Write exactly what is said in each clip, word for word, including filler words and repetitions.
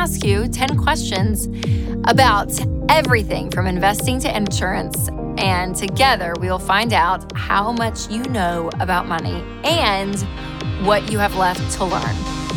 ask you ten questions about everything from investing to insurance. And together we will find out how much you know about money and what you have left to learn.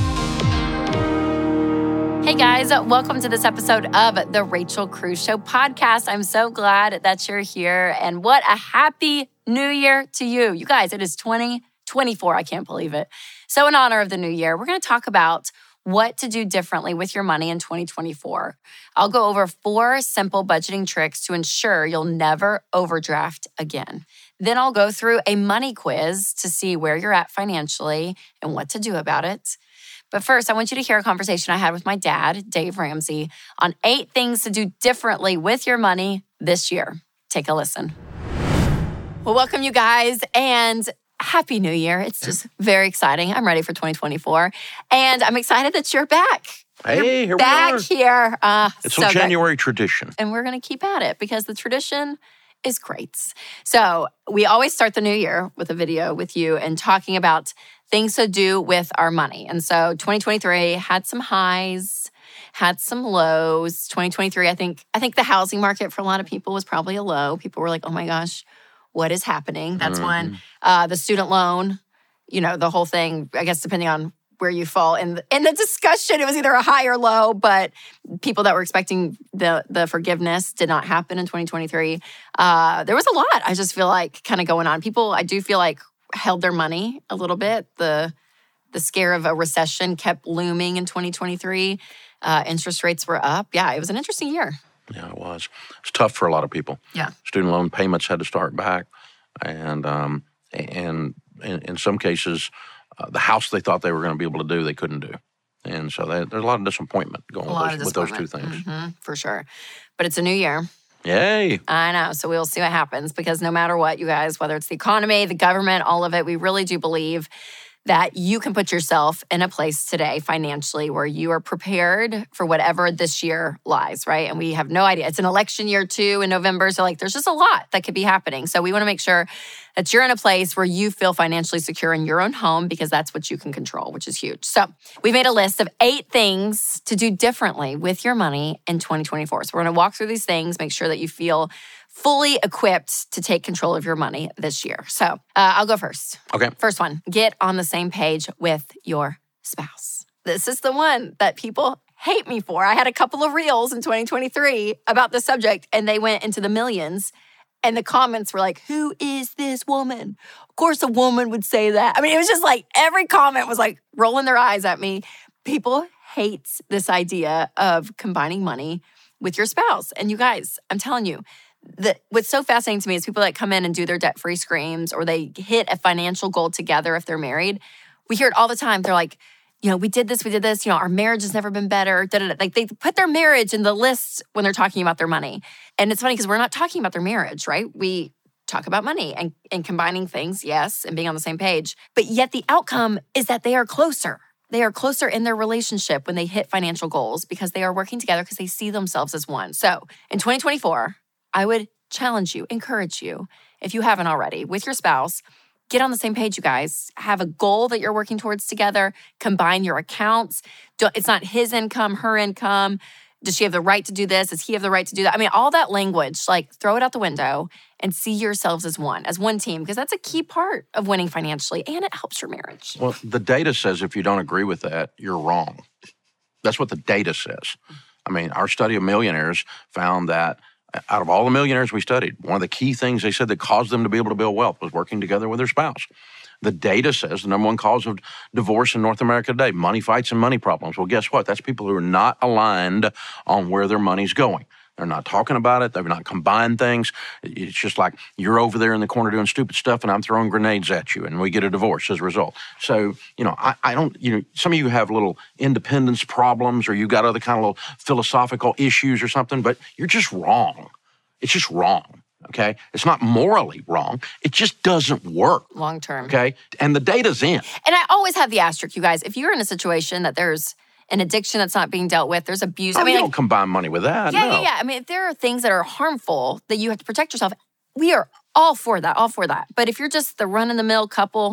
Hey guys, welcome to this episode of the Rachel Cruze Show podcast. I'm so glad that you're here, and what a happy new year to you. You guys, it is twenty twenty-four. I can't believe it. So in honor of the new year, we're going to talk about what to do differently with your money in twenty twenty-four. I'll go over four simple budgeting tricks to ensure you'll never overdraft again. Then I'll go through a money quiz to see where you're at financially and what to do about it. But first, I want you to hear a conversation I had with my dad, Dave Ramsey, on eight things to do differently with your money this year. Take a listen. Well, welcome you guys, and Happy New Year. It's just very exciting. I'm ready for twenty twenty-four, and I'm excited that you're back. Hey, you're here back we are. here. Uh, it's so a January great. tradition. And we're going to keep at it because the tradition is great. So we always start the new year with a video with you and talking about things to do with our money. And so twenty twenty-three had some highs, had some lows. twenty twenty-three, I think, I think the housing market for a lot of people was probably a low. People were like, oh my gosh, what is happening? That's mm-hmm. when uh, the student loan, you know, the whole thing, I guess depending on where you fall in the, in the discussion, it was either a high or low, but people that were expecting the the forgiveness did not happen in twenty twenty-three. Uh, there was a lot, I just feel like, kind of going on. People, I do feel like, held their money a little bit. The the scare of a recession kept looming in twenty twenty-three. Uh, interest rates were up. Yeah, it was an interesting year. Yeah, it was. It's tough for a lot of people. Yeah. Student loan payments had to start back. And um, and in, in some cases, uh, the house they thought they were going to be able to do, they couldn't do. And so they, there's a lot of disappointment going with those, with those two things. Mm-hmm, for sure. But it's a new year. Yay. I know. So we'll see what happens, because no matter what, you guys, whether it's the economy, the government, all of it, we really do believe that you can put yourself in a place today financially where you are prepared for whatever this year lies, right? And we have no idea. It's an election year too in November. So like there's just a lot that could be happening. So we want to make sure that you're in a place where you feel financially secure in your own home, because that's what you can control, which is huge. So we made a list of eight things to do differently with your money in twenty twenty-four. So we're going to walk through these things, make sure that you feel fully equipped to take control of your money this year. So uh, I'll go first. Okay. First one, get on the same page with your spouse. This is the one that people hate me for. I had a couple of reels in twenty twenty-three about this subject, and they went into the millions. And the comments were like, who is this woman? Of course a woman would say that. I mean, it was just like every comment was like rolling their eyes at me. People hate this idea of combining money with your spouse. And you guys, I'm telling you, the, what's so fascinating to me is people that come in and do their debt-free screams, or they hit a financial goal together if they're married. We hear it all the time. They're like, you know, we did this, we did this, you know, our marriage has never been better. Da, da, da. Like they put their marriage in the list when they're talking about their money. And it's funny because we're not talking about their marriage, right? We talk about money and, and combining things, yes, and being on the same page. But yet the outcome is that they are closer. They are closer in their relationship when they hit financial goals, because they are working together because they see themselves as one. So in twenty twenty-four, I would challenge you, encourage you, if you haven't already, with your spouse, get on the same page, you guys. Have a goal that you're working towards together. Combine your accounts. Don't, it's not his income, her income. Does she have the right to do this? Does he have the right to do that? I mean, all that language, like throw it out the window and see yourselves as one, as one team, because that's a key part of winning financially, and it helps your marriage. Well, the data says if you don't agree with that, you're wrong. That's what the data says. I mean, our study of millionaires found that out of all the millionaires we studied, one of the key things they said that caused them to be able to build wealth was working together with their spouse. The data says the number one cause of divorce in North America today, money fights and money problems. Well, guess what? That's people who are not aligned on where their money's going. They're not talking about it. They're not combined things. It's just like you're over there in the corner doing stupid stuff and I'm throwing grenades at you and we get a divorce as a result. So, you know, I, I don't, you know, some of you have little independence problems or you've got other kind of little philosophical issues or something, but you're just wrong. It's just wrong. Okay? It's not morally wrong. It just doesn't work. Long term. Okay? And the data's in. And I always have the asterisk, you guys. If you're in a situation that there's an addiction that's not being dealt with, there's abuse. Oh, I mean, you like, don't combine money with that. Yeah, no. yeah, yeah. I mean, if there are things that are harmful that you have to protect yourself, we are all for that, all for that. But if you're just the run-of-the-mill couple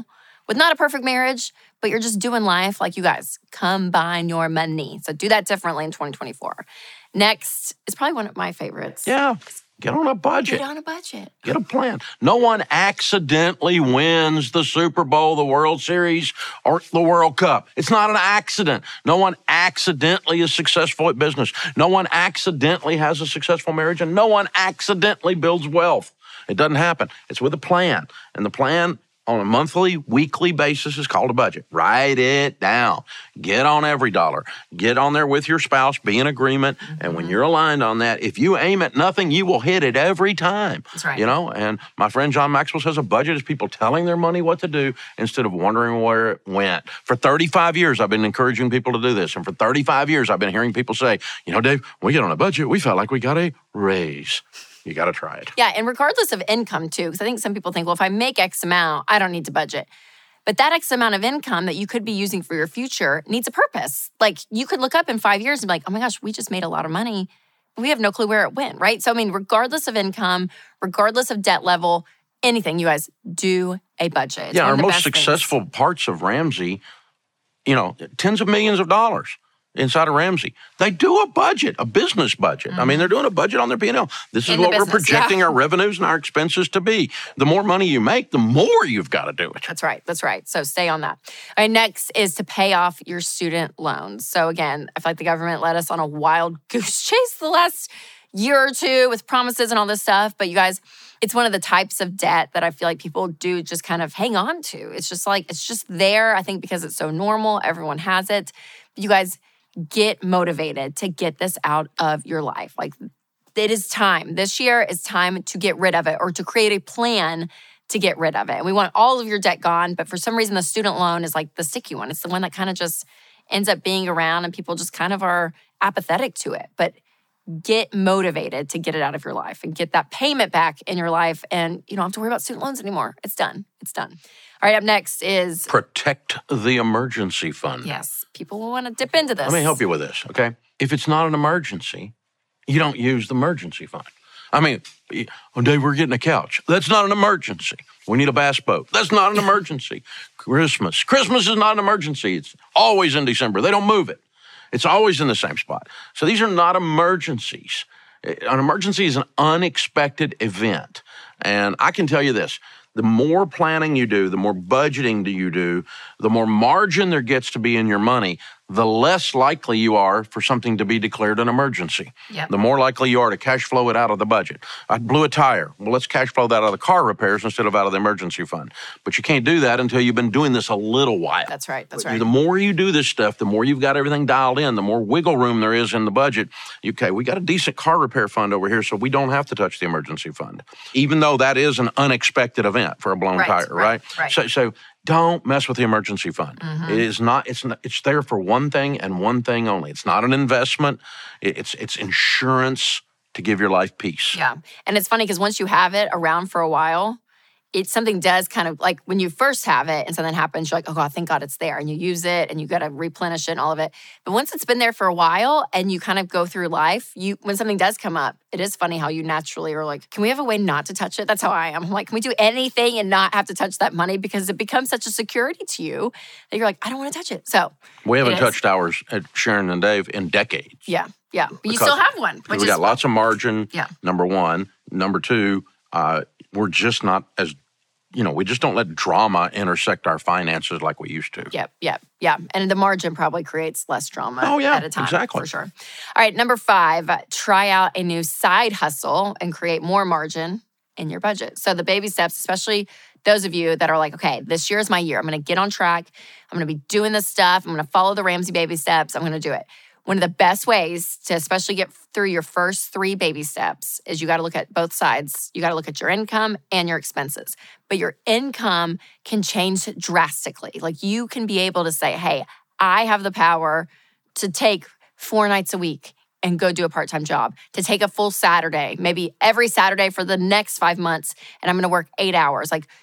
with not a perfect marriage, but you're just doing life. Like, you guys, combine your money. So do that differently in twenty twenty-four. Next is probably one of my favorites. Yeah. Get on a budget. Get on a budget. Get a plan. No one accidentally wins the Super Bowl, the World Series, or the World Cup. It's not an accident. No one accidentally is successful at business. No one accidentally has a successful marriage, and no one accidentally builds wealth. It doesn't happen. It's with a plan. And the plan on a monthly, weekly basis is called a budget. Write it down. Get on every dollar. Get on there with your spouse. Be in agreement. Mm-hmm. And when you're aligned on that, if you aim at nothing, you will hit it every time. That's right. You know, and my friend John Maxwell says a budget is people telling their money what to do instead of wondering where it went. For thirty-five years, I've been encouraging people to do this. And for thirty-five years, I've been hearing people say, you know, Dave, when we get on a budget, we felt like we got a raise. You got to try it. Yeah, and regardless of income, too, because I think some people think, well, if I make X amount, I don't need to budget. But that X amount of income that you could be using for your future needs a purpose. Like, you could look up in five years and be like, oh my gosh, we just made a lot of money. We have no clue where it went, right? So, I mean, regardless of income, regardless of debt level, anything, you guys, do a budget. It's yeah, our most things. successful parts of Ramsey, you know, tens of millions of dollars inside of Ramsey. They do a budget, a business budget. Mm-hmm. I mean, they're doing a budget on their P and L. This is In what business, we're projecting yeah. our revenues and our expenses to be. The more money you make, the more you've got to do it. That's right. That's right. So stay on that. All right, next is to pay off your student loans. So again, I feel like the government led us on a wild goose chase the last year or two with promises and all this stuff. But you guys, it's one of the types of debt that I feel like people do just kind of hang on to. It's just like, it's just there, I think, because it's so normal. Everyone has it. But you guys, get motivated to get this out of your life. Like, it is time. This year is time to get rid of it or to create a plan to get rid of it. And we want all of your debt gone, but for some reason, the student loan is like the sticky one. It's the one that kind of just ends up being around and people just kind of are apathetic to it. But get motivated to get it out of your life and get that payment back in your life. And you don't have to worry about student loans anymore. It's done. It's done. All right, up next is... Protect the emergency fund. Yes, people will want to dip into this. Let me help you with this, okay? If it's not an emergency, you don't use the emergency fund. I mean, one day we're getting a couch. That's not an emergency. We need a bass boat. That's not an emergency. Christmas. Christmas is not an emergency. It's always in December. They don't move it. It's always in the same spot. So these are not emergencies. An emergency is an unexpected event. And I can tell you this, the more planning you do, the more budgeting do you do, the more margin there gets to be in your money, the less likely you are for something to be declared an emergency. Yep. The more likely you are to cash flow it out of the budget. I blew a tire. Well, let's cash flow that out of the car repairs instead of out of the emergency fund. But you can't do that until you've been doing this a little while. That's right. That's right. The more you do this stuff, the more you've got everything dialed in, the more wiggle room there is in the budget. Okay, we got a decent car repair fund over here, so we don't have to touch the emergency fund, even though that is an unexpected event for a blown right, tire, right? Right. right. So, so don't mess with the emergency fund. Mm-hmm. It is not. It's not. It's there for one thing and one thing only. It's not an investment. It's it's insurance to give your life peace. Yeah, and it's funny because once you have it around for a while, it's something does kind of like when you first have it and something happens, you're like, oh God, thank God it's there, and you use it and you got to replenish it and all of it. But once it's been there for a while and you kind of go through life, you when something does come up, it is funny how you naturally are like, can we have a way not to touch it? That's how I am. I'm like, can we do anything and not have to touch that money because it becomes such a security to you that you're like, I don't want to touch it. So we haven't touched ours at Sharon and Dave in decades. Yeah, yeah, but you still have one. Which we is got lots of margin. Yeah. Number one, number two, uh, we're just not as. You know, we just don't let drama intersect our finances like we used to. Yep, yep, yeah. And the margin probably creates less drama oh, yeah, at a time. Exactly. For sure. All right, number five, try out a new side hustle and create more margin in your budget. So the baby steps, especially those of you that are like, okay, this year is my year. I'm going to get on track. I'm going to be doing this stuff. I'm going to follow the Ramsey baby steps. I'm going to do it. One of the best ways to especially get through your first three baby steps is you got to look at both sides. You got to look at your income and your expenses. But your income can change drastically. Like you can be able to say, hey, I have the power to take four nights a week and go do a part-time job, to take a full Saturday, maybe every Saturday for the next five months, and I'm going to work eight hours. Like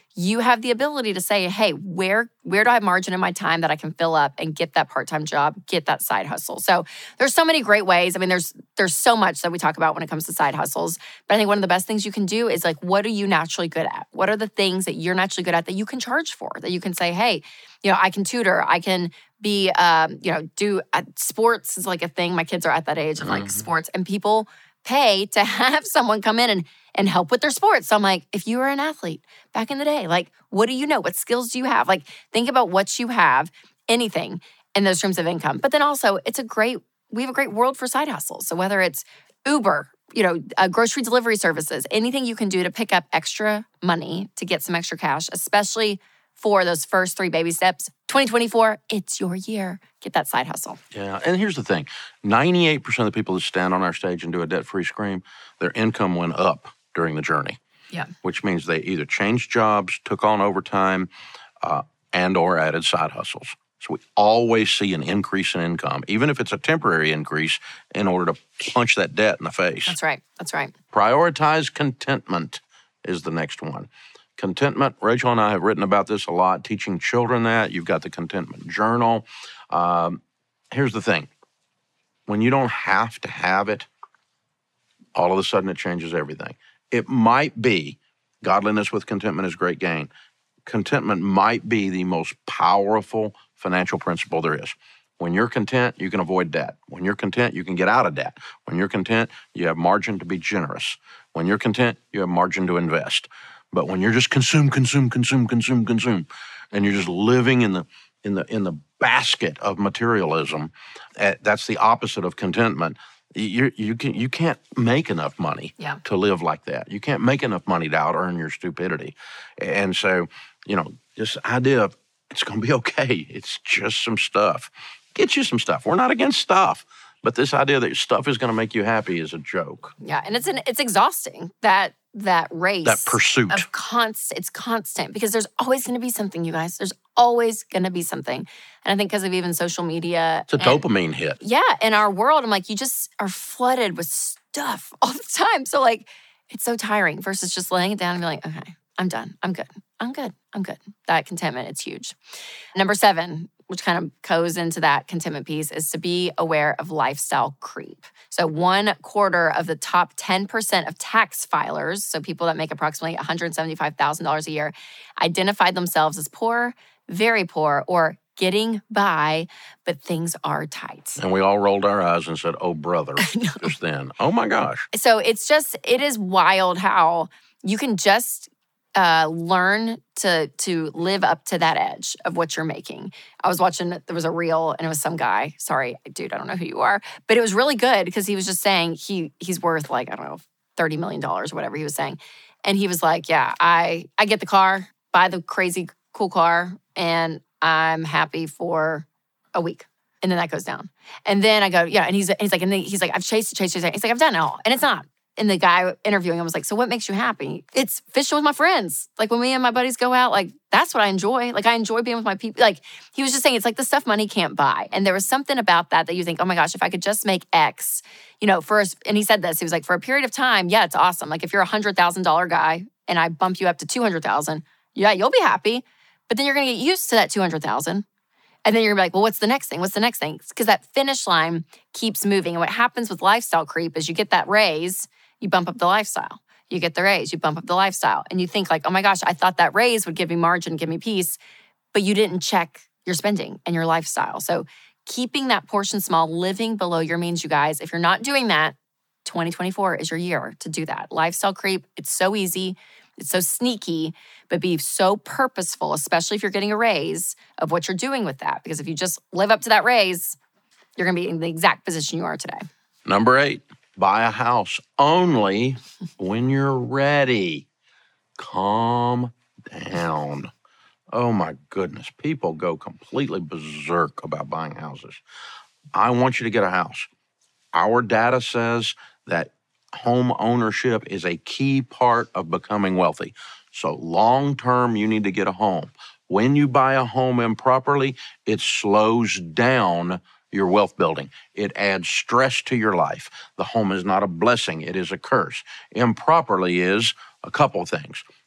you have the ability to say, hey, where where do I have margin in my time that I can fill up and get that part-time job, get that side hustle? So there's so many great ways. I mean, there's there's so much that we talk about when it comes to side hustles. But I think one of the best things you can do is like, what are you naturally good at? What are the things that you're naturally good at that you can charge for? That you can say, hey, you know, I can tutor, I can be, um, you know, do uh, sports is like a thing. My kids are at that age of like mm-hmm. sports, and people pay to have someone come in and and help with their sports. So I'm like, if you were an athlete back in the day, like, what do you know? What skills do you have? Like, think about what you have, anything in those streams of income. But then also, it's a great, we have a great world for side hustles. So whether it's Uber, you know, uh, grocery delivery services, anything you can do to pick up extra money to get some extra cash, especially for those first three baby steps. twenty twenty-four, it's your year. Get that side hustle. Yeah, and here's the thing. ninety-eight percent of the people that stand on our stage and do a debt-free scream, their income went up during the journey. Yeah. Which means they either changed jobs, took on overtime, uh, and or added side hustles. So we always see an increase in income, even if it's a temporary increase, in order to punch that debt in the face. That's right. That's right. Prioritize contentment is the next one. Contentment, Rachel and I have written about this a lot, teaching children that. You've got the contentment journal. Um, here's the thing. When you don't have to have it, all of a sudden it changes everything. It might be, godliness with contentment is great gain. Contentment might be the most powerful financial principle there is. When you're content, you can avoid debt. When you're content, you can get out of debt. When you're content, you have margin to be generous. When you're content, you have margin to invest. But when you're just consume, consume, consume, consume, consume, and you're just living in the in the in the basket of materialism, uh, that's the opposite of contentment. You you can you can't make enough money yeah. to live like that. You can't make enough money to out earn your stupidity. And so, you know, this idea of it's going to be okay. It's just some stuff. Get you some stuff. We're not against stuff. But this idea that stuff is going to make you happy is a joke. Yeah, and it's an, it's exhausting, that that race. That pursuit. Of constant, it's constant, because there's always going to be something, you guys. There's always going to be something. And I think because of even social media. It's a and, dopamine hit. Yeah, in our world, I'm like, you just are flooded with stuff all the time. So like, it's so tiring versus just laying it down and be like, okay, I'm done. I'm good. I'm good. I'm good. That contentment, it's huge. Number seven, which kind of goes into that contentment piece, is to be aware of lifestyle creep. So one quarter of the top ten percent of tax filers, so people that make approximately one hundred seventy-five thousand dollars a year, identified themselves as poor, very poor, or getting by, but things are tight. And we all rolled our eyes and said, oh, brother, just then. Oh, my gosh. So it's just, it is wild how you can just Uh, learn to to live up to that edge of what you're making. I was watching, there was a reel, and it was some guy. Sorry, dude, I don't know who you are. But it was really good because he was just saying he he's worth like, I don't know, thirty million dollars or whatever he was saying. And he was like, yeah, I, I get the car, buy the crazy cool car, and I'm happy for a week. And then that goes down. And then I go, yeah, and he's, and he's like, and then he's like, I've chased, chased, chased. He's like, I've done it all. And it's not. And the guy interviewing him was like, so what makes you happy? It's fishing with my friends. Like when me and my buddies go out, like that's what I enjoy. Like I enjoy being with my people. Like he was just saying, it's like the stuff money can't buy. And there was something about that that you think, oh my gosh, if I could just make X, you know, first, and he said this, he was like, for a period of time, yeah, it's awesome. Like if you're a one hundred thousand dollars guy and I bump you up to two hundred thousand dollars, yeah, you'll be happy. But then you're going to get used to that two hundred thousand dollars. And then you're gonna be like, well, what's the next thing? What's the next thing? Because that finish line keeps moving. And what happens with lifestyle creep is you get that raise, you bump up the lifestyle. You get the raise, you bump up the lifestyle. And you think like, oh my gosh, I thought that raise would give me margin, give me peace, but you didn't check your spending and your lifestyle. So keeping that portion small, living below your means, you guys, if you're not doing that, twenty twenty-four is your year to do that. Lifestyle creep, it's so easy. It's so sneaky, but be so purposeful, especially if you're getting a raise, of what you're doing with that. Because if you just live up to that raise, you're going to be in the exact position you are today. Number eight, buy a house only when you're ready. Calm down. Oh my goodness. People go completely berserk about buying houses. I want you to get a house. Our data says that home ownership is a key part of becoming wealthy. So long-term, you need to get a home. When you buy a home improperly, it slows down your wealth building. It adds stress to your life. The home is not a blessing. It is a curse. Improperly is a couple things.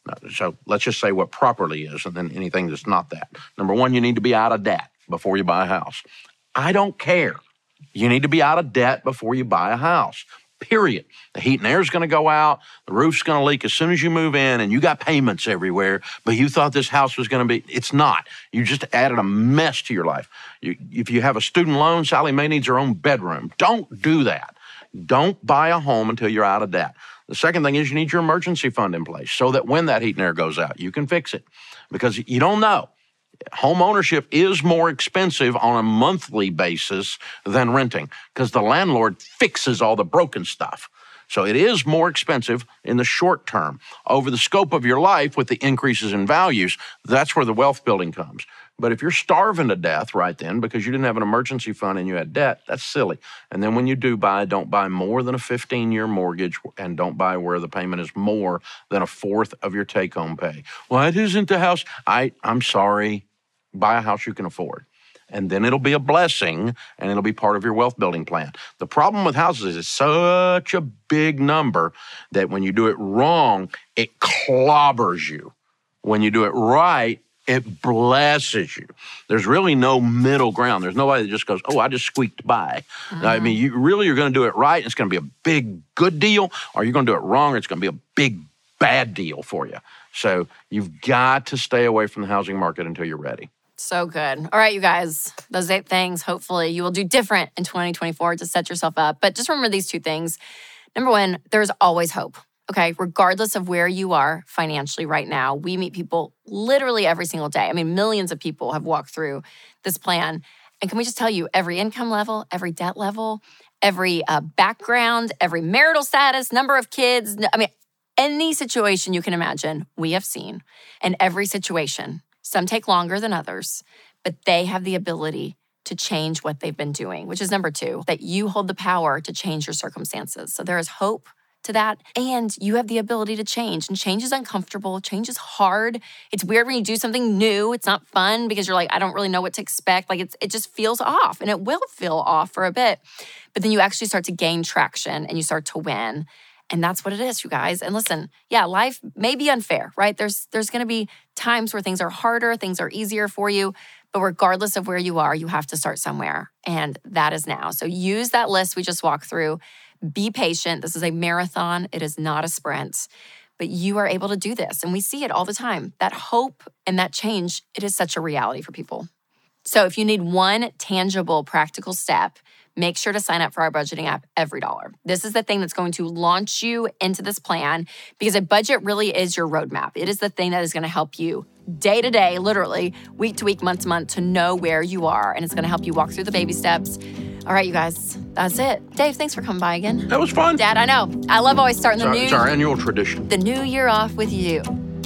So let's just say what properly is, and then anything that's not that. Number one, you need to be out of debt before you buy a house. I don't care. You need to be out of debt before you buy a house, period. The heat and air is going to go out. The roof's going to leak as soon as you move in, and you got payments everywhere, but you thought this house was going to be, it's not. You just added a mess to your life. You, if you have a student loan, Sally Mae needs her own bedroom. Don't do that. Don't buy a home until you're out of debt. The second thing is you need your emergency fund in place so that when that heat and air goes out, you can fix it, because you don't know. Home ownership is more expensive on a monthly basis than renting because the landlord fixes all the broken stuff. So it is more expensive in the short term. Over the scope of your life with the increases in values, that's where the wealth building comes. But if you're starving to death right then because you didn't have an emergency fund and you had debt, that's silly. And then when you do buy, don't buy more than a fifteen-year mortgage, and don't buy where the payment is more than a fourth of your take-home pay. Well, it isn't the house. I, I'm sorry. Buy a house you can afford. And then it'll be a blessing, and it'll be part of your wealth building plan. The problem with houses is it's such a big number that when you do it wrong, it clobbers you. When you do it right, it blesses you. There's really no middle ground. There's nobody that just goes, oh, I just squeaked by. Mm-hmm. I mean, you really are going to do it right, and it's going to be a big good deal, or you're going to do it wrong, or it's going to be a big bad deal for you. So you've got to stay away from the housing market until you're ready. So good. All right, you guys, those eight things, hopefully you will do different in twenty twenty-four to set yourself up. But just remember these two things. Number one, there's always hope. Okay, regardless of where you are financially right now, we meet people literally every single day. I mean, millions of people have walked through this plan. And can we just tell you, every income level, every debt level, every uh, background, every marital status, number of kids, I mean, any situation you can imagine, we have seen. And every situation, some take longer than others, but they have the ability to change what they've been doing, which is number two, that you hold the power to change your circumstances. So there is hope to that. And you have the ability to change. And change is uncomfortable. Change is hard. It's weird when you do something new. It's not fun because you're like, I don't really know what to expect. Like it's, it just feels off, and it will feel off for a bit. But then you actually start to gain traction and you start to win. And that's what it is, you guys. And listen, yeah, life may be unfair, right? There's there's going to be times where things are harder, things are easier for you. But regardless of where you are, you have to start somewhere. And that is now. So use that list we just walked through. Be patient. This is a marathon. It is not a sprint. But you are able to do this. And we see it all the time. That hope and that change, it is such a reality for people. So if you need one tangible, practical step, make sure to sign up for our budgeting app, Every Dollar. This is the thing that's going to launch you into this plan, because a budget really is your roadmap. It is the thing that is going to help you day to day, literally week to week, month to month, to know where you are. And it's going to help you walk through the baby steps. All right, you guys, that's it. Dave, thanks for coming by again. That was fun. Dad, I know. I love always starting the it's our, new... It's our annual tradition. The new year off with you.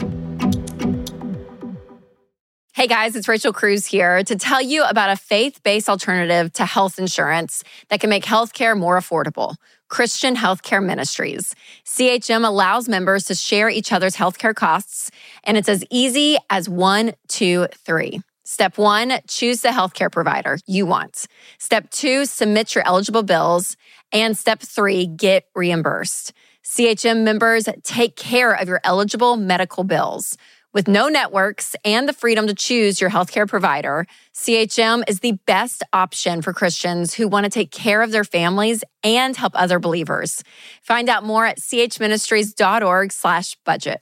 Hey guys, it's Rachel Cruz here to tell you about a faith-based alternative to health insurance that can make healthcare more affordable. Christian Healthcare Ministries. C H M allows members to share each other's healthcare costs, and it's as easy as one, two, three. Step one, choose the healthcare provider you want. Step two, submit your eligible bills. And step three, get reimbursed. C H M members take care of your eligible medical bills. With no networks and the freedom to choose your healthcare provider, C H M is the best option for Christians who want to take care of their families and help other believers. Find out more at chministries.org slash budget.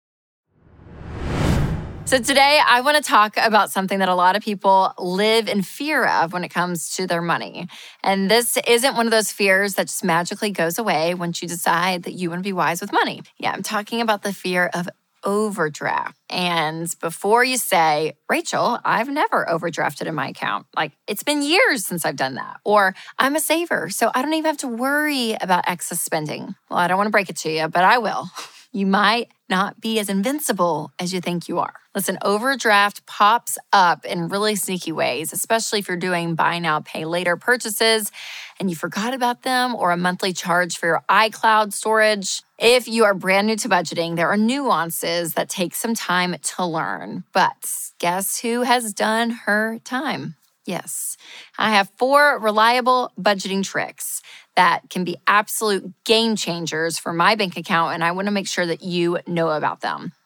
So today, I want to talk about something that a lot of people live in fear of when it comes to their money. And this isn't one of those fears that just magically goes away once you decide that you want to be wise with money. Yeah, I'm talking about the fear of overdraft. And before you say, Rachel, I've never overdrafted in my account. Like, it's been years since I've done that. Or I'm a saver, so I don't even have to worry about excess spending. Well, I don't want to break it to you, but I will. You might not be as invincible as you think you are. Listen, overdraft pops up in really sneaky ways, especially if you're doing buy now, pay later purchases and you forgot about them, or a monthly charge for your iCloud storage. If you are brand new to budgeting, there are nuances that take some time to learn. But guess who has done her time? Yes, I have four reliable budgeting tricks that can be absolute game changers for my bank account, and I want to make sure that you know about them.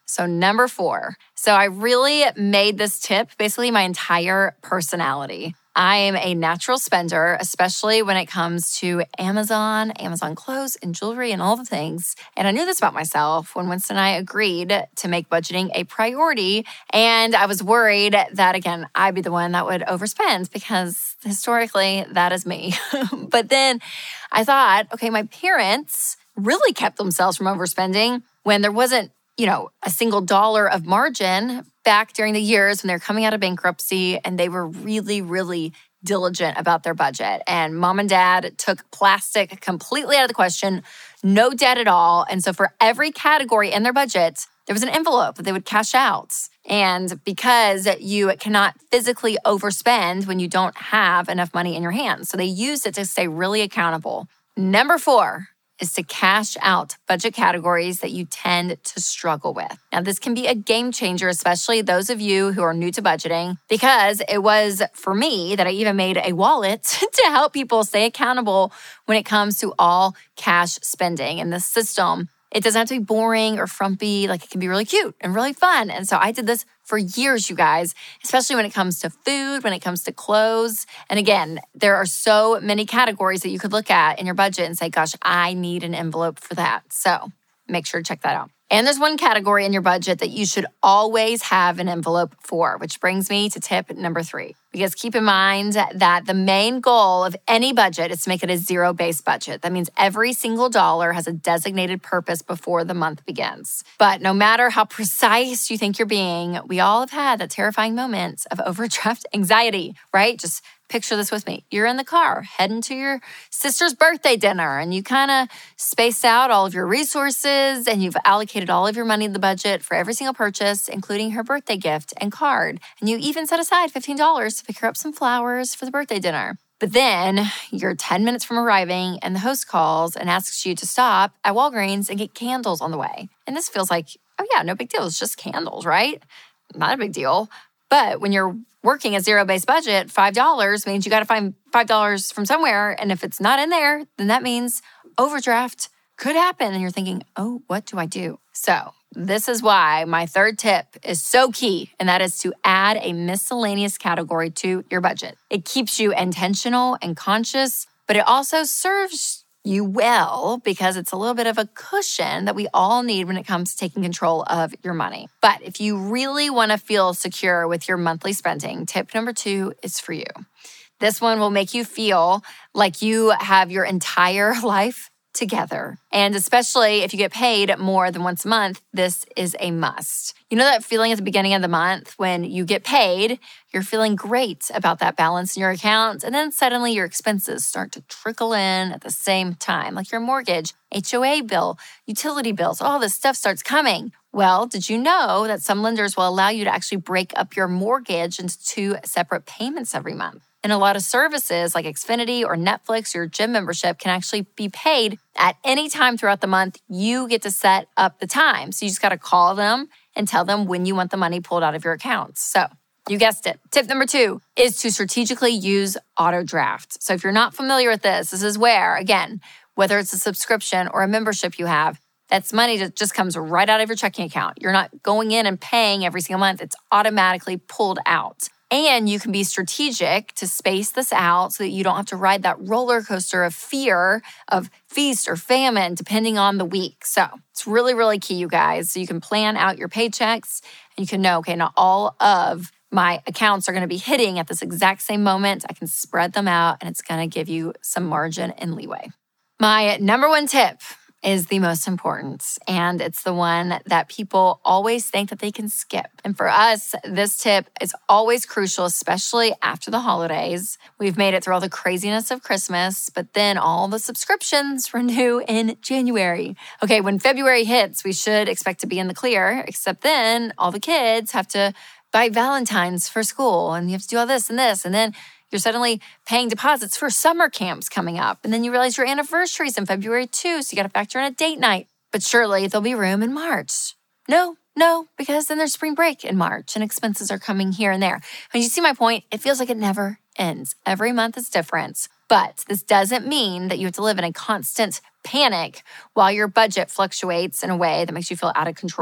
So number four. So I really made this tip basically my entire personality. I am a natural spender, especially when it comes to Amazon, Amazon clothes and jewelry and all the things. And I knew this about myself when Winston and I agreed to make budgeting a priority. And I was worried that, again, I'd be the one that would overspend because historically that is me. But then I thought, okay, my parents really kept themselves from overspending when there wasn't, you know, a single dollar of margin back during the years when they're coming out of bankruptcy, and they were really, really diligent about their budget. And mom and dad took plastic completely out of the question, no debt at all. And so for every category in their budget, there was an envelope that they would cash out. And because you cannot physically overspend when you don't have enough money in your hands. So they used it to stay really accountable. Number four is to cash out budget categories that you tend to struggle with. Now, this can be a game changer, especially those of you who are new to budgeting, because it was for me that I even made a wallet to help people stay accountable when it comes to all cash spending. And this system, it doesn't have to be boring or frumpy. Like, it can be really cute and really fun. And so I did this for years, you guys, especially when it comes to food, when it comes to clothes. And again, there are so many categories that you could look at in your budget and say, gosh, I need an envelope for that. So make sure to check that out. And there's one category in your budget that you should always have an envelope for, which brings me to tip number three. Because keep in mind that the main goal of any budget is to make it a zero-based budget. That means every single dollar has a designated purpose before the month begins. But no matter how precise you think you're being, we all have had that terrifying moment of overdraft anxiety, right? Just picture this with me. You're in the car heading to your sister's birthday dinner, and you kind of spaced out all of your resources, and you've allocated all of your money in the budget for every single purchase, including her birthday gift and card. And you even set aside fifteen dollars to pick her up some flowers for the birthday dinner. But then you're ten minutes from arriving, and the host calls and asks you to stop at Walgreens and get candles on the way. And this feels like, oh yeah, no big deal. It's just candles, right? Not a big deal. But when you're working a zero-based budget, five dollars means you got to find five dollars from somewhere. And if it's not in there, then that means overdraft could happen. And you're thinking, oh, what do I do? So this is why my third tip is so key, and that is to add a miscellaneous category to your budget. It keeps you intentional and conscious, but it also serves you well because it's a little bit of a cushion that we all need when it comes to taking control of your money. But if you really want to feel secure with your monthly spending, tip number two is for you. This one will make you feel like you have your entire life together. And especially if you get paid more than once a month, this is a must. You know that feeling at the beginning of the month when you get paid, you're feeling great about that balance in your account, and then suddenly your expenses start to trickle in at the same time, like your mortgage, H O A bill, utility bills, all this stuff starts coming. Well, did you know that some lenders will allow you to actually break up your mortgage into two separate payments every month? And a lot of services like Xfinity or Netflix or your gym membership can actually be paid at any time throughout the month. You get to set up the time. So you just got to call them and tell them when you want the money pulled out of your accounts. So you guessed it. Tip number two is to strategically use auto draft. So if you're not familiar with this, this is where, again, whether it's a subscription or a membership you have, that's money that just comes right out of your checking account. You're not going in and paying every single month. It's automatically pulled out. And you can be strategic to space this out so that you don't have to ride that roller coaster of fear of feast or famine, depending on the week. So it's really, really key, you guys. So you can plan out your paychecks and you can know, okay, not all of my accounts are going to be hitting at this exact same moment. I can spread them out and it's going to give you some margin and leeway. My number one tip is the most important, and it's the one that people always think that they can skip. And for us, this tip is always crucial, especially after the holidays. We've made it through all the craziness of Christmas, but then all the subscriptions renew in January. Okay, when February hits, we should expect to be in the clear, except then all the kids have to buy Valentines for school, and you have to do all this and this, and then you're suddenly paying deposits for summer camps coming up. And then you realize your anniversary's in February too, so you got to factor in a date night. But surely there'll be room in March. No, no, because then there's spring break in March and expenses are coming here and there. When you see my point, it feels like it never ends. Every month is different. But this doesn't mean that you have to live in a constant panic while your budget fluctuates in a way that makes you feel out of control.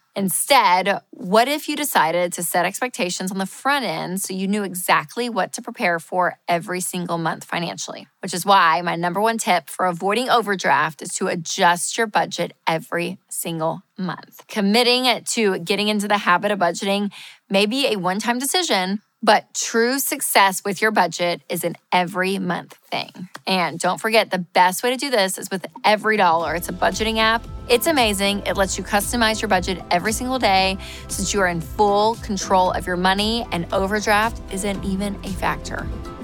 Instead, what if you decided to set expectations on the front end so you knew exactly what to prepare for every single month financially? Which is why my number one tip for avoiding overdraft is to adjust your budget every single month. Committing to getting into the habit of budgeting may be a one-time decision, but true success with your budget is an every month thing. And don't forget, the best way to do this is with EveryDollar. It's a budgeting app. It's amazing. It lets you customize your budget every single day since you are in full control of your money, and overdraft isn't even a factor.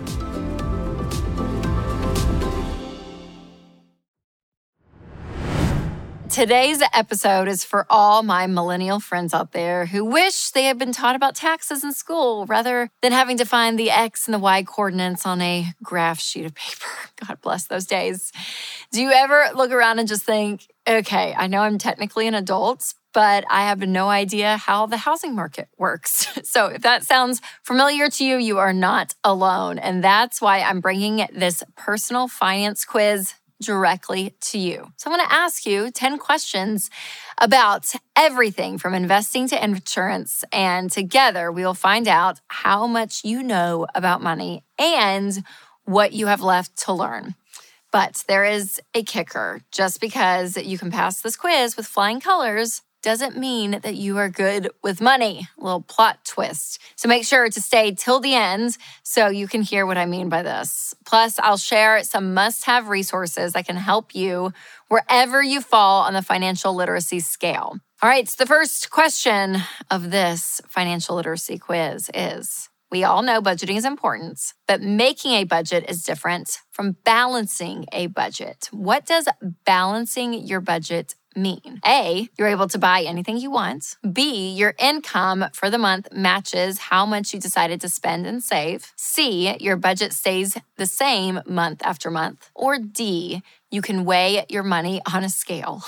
Today's episode is for all my millennial friends out there who wish they had been taught about taxes in school rather than having to find the X and the Y coordinates on a graph sheet of paper. God bless those days. Do you ever look around and just think, okay, I know I'm technically an adult, but I have no idea how the housing market works. So if that sounds familiar to you, you are not alone. And that's why I'm bringing this personal finance quiz directly to you. So I'm going to ask you ten questions about everything from investing to insurance, and together we will find out how much you know about money and what you have left to learn. But there is a kicker. Just because you can pass this quiz with flying colors doesn't mean that you are good with money. A little plot twist. So make sure to stay till the end so you can hear what I mean by this. Plus, I'll share some must-have resources that can help you wherever you fall on the financial literacy scale. All right, so the first question of this financial literacy quiz is, we all know budgeting is important, but making a budget is different from balancing a budget. What does balancing your budget mean? A, you're able to buy anything you want. B, your income for the month matches how much you decided to spend and save. C, your budget stays the same month after month. Or D, you can weigh your money on a scale.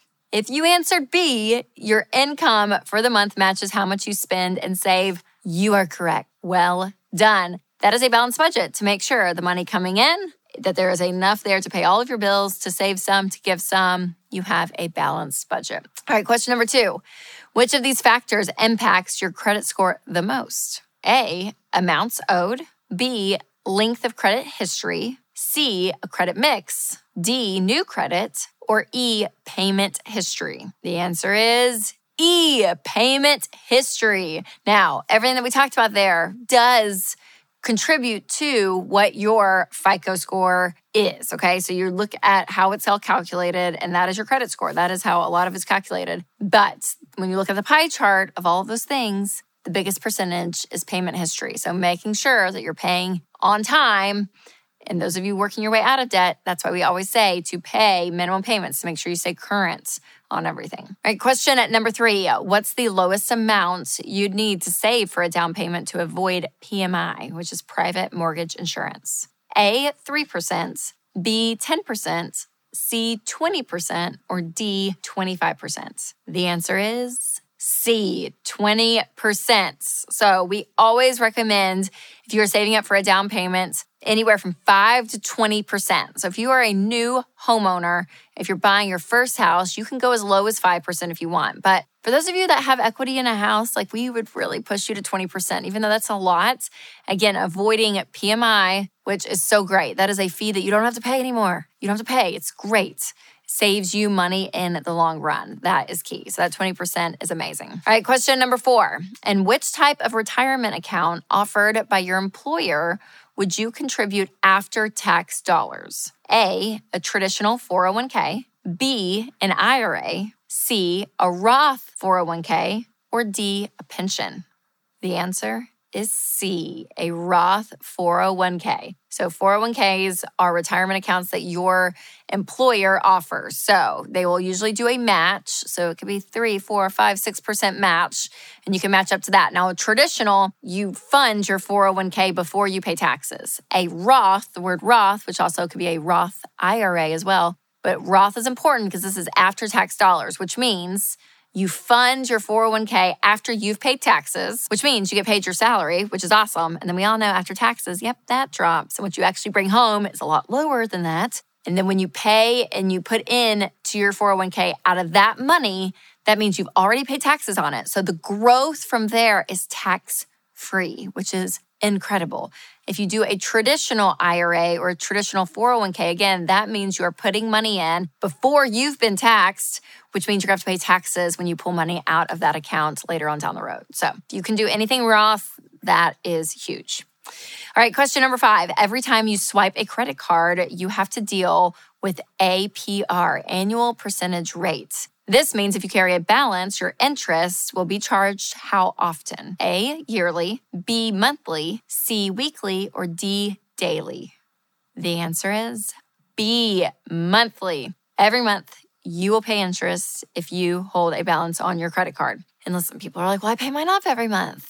If you answered B, your income for the month matches how much you spend and save, you are correct. Well done. That is a balanced budget to make sure the money coming in, that there is enough there to pay all of your bills, to save some, to give some. You have a balanced budget. All right, question number two. Which of these factors impacts your credit score the most? A, amounts owed. B, length of credit history. C, a credit mix. D, new credit. Or E, payment history. The answer is E, payment history. Now, everything that we talked about there does contribute to what your FICO score is, okay? So you look at how it's all calculated, and that is your credit score. That is how a lot of it's calculated. But when you look at the pie chart of all of those things, the biggest percentage is payment history. So making sure that you're paying on time. And those of you working your way out of debt, that's why we always say to pay minimum payments to make sure you stay current on everything. All right, question at number three. What's the lowest amount you'd need to save for a down payment to avoid P M I, which is private mortgage insurance? A, three percent, B, ten percent, C, twenty percent, or D, twenty-five percent? The answer is C, twenty percent. So we always recommend, if you're saving up for a down payment, anywhere from five to twenty percent. So if you are a new homeowner, if you're buying your first house, you can go as low as five percent if you want. But for those of you that have equity in a house, like we would really push you to twenty percent, even though that's a lot. Again, avoiding P M I, which is so great. That is a fee that you don't have to pay anymore. You don't have to pay. It's great. Saves you money in the long run. That is key. So that twenty percent is amazing. All right, question number four. In which type of retirement account offered by your employer would you contribute after-tax dollars? A, a traditional four oh one k. B, an I R A. C, a Roth four oh one k. Or D, a pension? The answer is C, a Roth four oh one k. So four oh one k's are retirement accounts that your employer offers. So they will usually do a match. So it could be three, four, five, six percent match, and you can match up to that. Now, a traditional, you fund your four oh one k before you pay taxes. A Roth, the word Roth, which also could be a Roth I R A as well, but Roth is important because this is after-tax dollars, which means you fund your four oh one k after you've paid taxes, which means you get paid your salary, which is awesome. And then we all know after taxes, yep, that drops. And what you actually bring home is a lot lower than that. And then when you pay and you put in to your four oh one k out of that money, That means you've already paid taxes on it. So the growth from there is tax-free, which is incredible. If you do a traditional I R A or a traditional four oh one k, again, that means you're putting money in before you've been taxed, which means you're going to have to pay taxes when you pull money out of that account later on down the road. So if you can do anything Roth, that is huge. All right, question number five. Every time you swipe a credit card, you have to deal with A P R, annual percentage rate. This means if you carry a balance, your interest will be charged how often? A, yearly, B, monthly, C, weekly, or D, daily? The answer is B, monthly. Every month, you will pay interest if you hold a balance on your credit card. And listen, people are like, well, I pay mine off every month.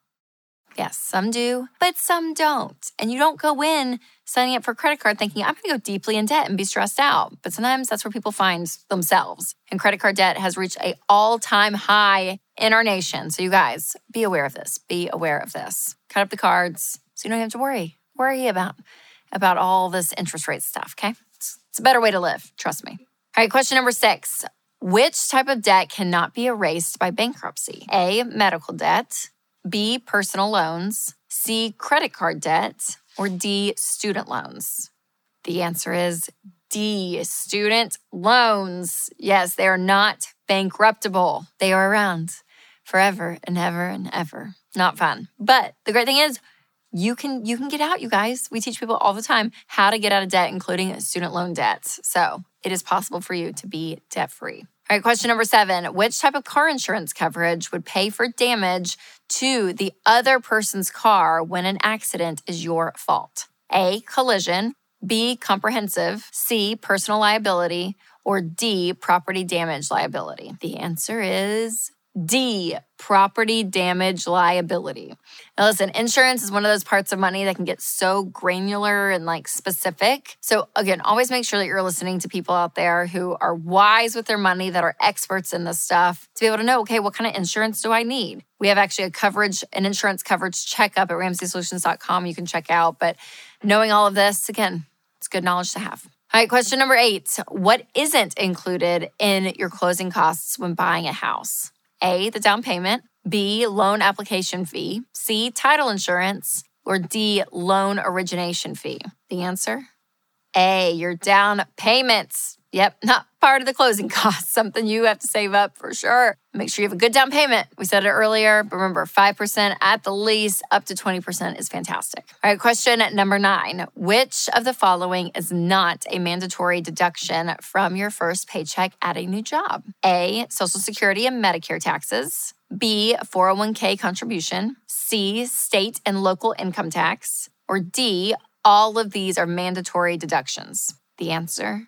Yes, some do, but some don't. And you don't go in signing up for a credit card thinking, I'm going to go deeply in debt and be stressed out. But sometimes that's where people find themselves. And credit card debt has reached an all-time high in our nation. So you guys, be aware of this. Be aware of this. Cut up the cards so you don't have to worry. Worry about, about all this interest rate stuff, okay? It's, it's a better way to live, trust me. All right, question number six. Which type of debt cannot be erased by bankruptcy? A, medical debt. B, personal loans, C, credit card debt, or D, student loans? The answer is D, student loans. Yes, they are not bankruptable. They are around forever and ever and ever. Not fun. But the great thing is you can you can get out, you guys. We teach people all the time how to get out of debt, including student loan debts. So it is possible for you to be debt-free. All right, question number seven. Which type of car insurance coverage would pay for damage to the other person's car when an accident is your fault? A, collision, B, comprehensive, C, personal liability, or D, property damage liability? The answer is D, property damage liability. Now listen, insurance is one of those parts of money that can get so granular and like specific. So again, always make sure that you're listening to people out there who are wise with their money, that are experts in this stuff, to be able to know, okay, what kind of insurance do I need? We have actually a coverage, an insurance coverage checkup at ramsey solutions dot com you can check out. But knowing all of this, again, it's good knowledge to have. All right, question number eight. What isn't included in your closing costs when buying a house? A, the down payment, B, loan application fee, C, title insurance, or D, loan origination fee? The answer? A, your down payments. Yep, not part of the closing costs, something you have to save up for sure. Make sure you have a good down payment. We said it earlier, but remember, five percent at the least, up to twenty percent is fantastic. All right, question number nine. Which of the following is not a mandatory deduction from your first paycheck at a new job? A, Social Security and Medicare taxes. B, four oh one k contribution. C, state and local income tax. Or D, all of these are mandatory deductions? The answer?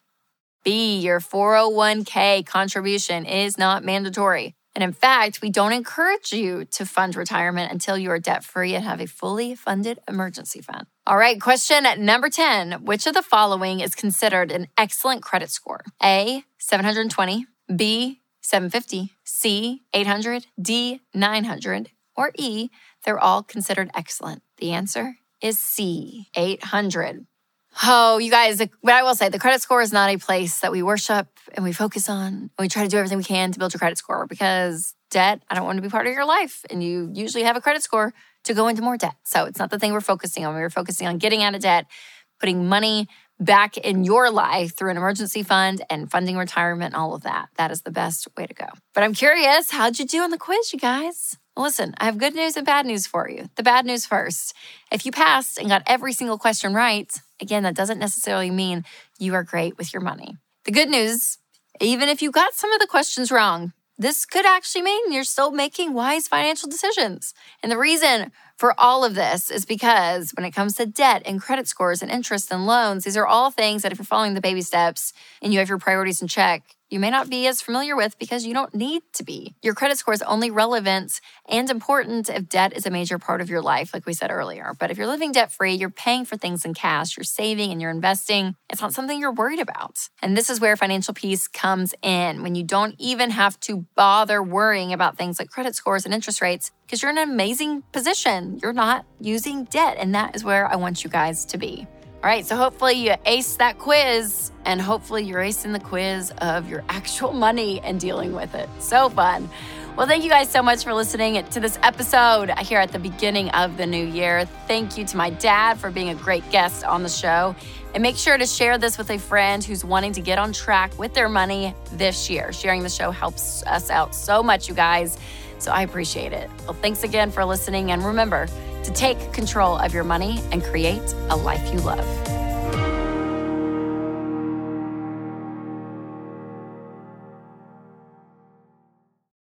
B, your four oh one k contribution is not mandatory. And in fact, we don't encourage you to fund retirement until you are debt-free and have a fully funded emergency fund. All right, question number ten. Which of the following is considered an excellent credit score? A, seven hundred twenty, B, seven fifty, C, eight hundred, D, nine hundred, or E, they're all considered excellent? The answer is C, eight hundred. Oh, you guys, but I will say the credit score is not a place that we worship and we focus on. And we try to do everything we can to build your credit score because debt, I don't want to be part of your life. And you usually have a credit score to go into more debt. So it's not the thing we're focusing on. We're focusing on getting out of debt, putting money back in your life through an emergency fund and funding retirement and all of that. That is the best way to go. But I'm curious, how'd you do on the quiz, you guys? Well, listen, I have good news and bad news for you. The bad news first. If you passed and got every single question right, again, that doesn't necessarily mean you are great with your money. The good news, even if you got some of the questions wrong, this could actually mean you're still making wise financial decisions. And the reason for all of this is because when it comes to debt and credit scores and interest and loans, these are all things that if you're following the baby steps and you have your priorities in check, you may not be as familiar with because you don't need to be. Your credit score is only relevant and important if debt is a major part of your life, like we said earlier. But if you're living debt-free, you're paying for things in cash, you're saving and you're investing, it's not something you're worried about. And this is where financial peace comes in, when you don't even have to bother worrying about things like credit scores and interest rates because you're in an amazing position. You're not using debt, and that is where I want you guys to be. All right, so hopefully you ace that quiz, and hopefully you're acing the quiz of your actual money and dealing with it. So fun. Well, thank you guys so much for listening to this episode here at the beginning of the new year. Thank you to my dad for being a great guest on the show. And make sure to share this with a friend who's wanting to get on track with their money this year. Sharing the show helps us out so much, you guys. So I appreciate it. Well, thanks again for listening. And remember to take control of your money and create a life you love.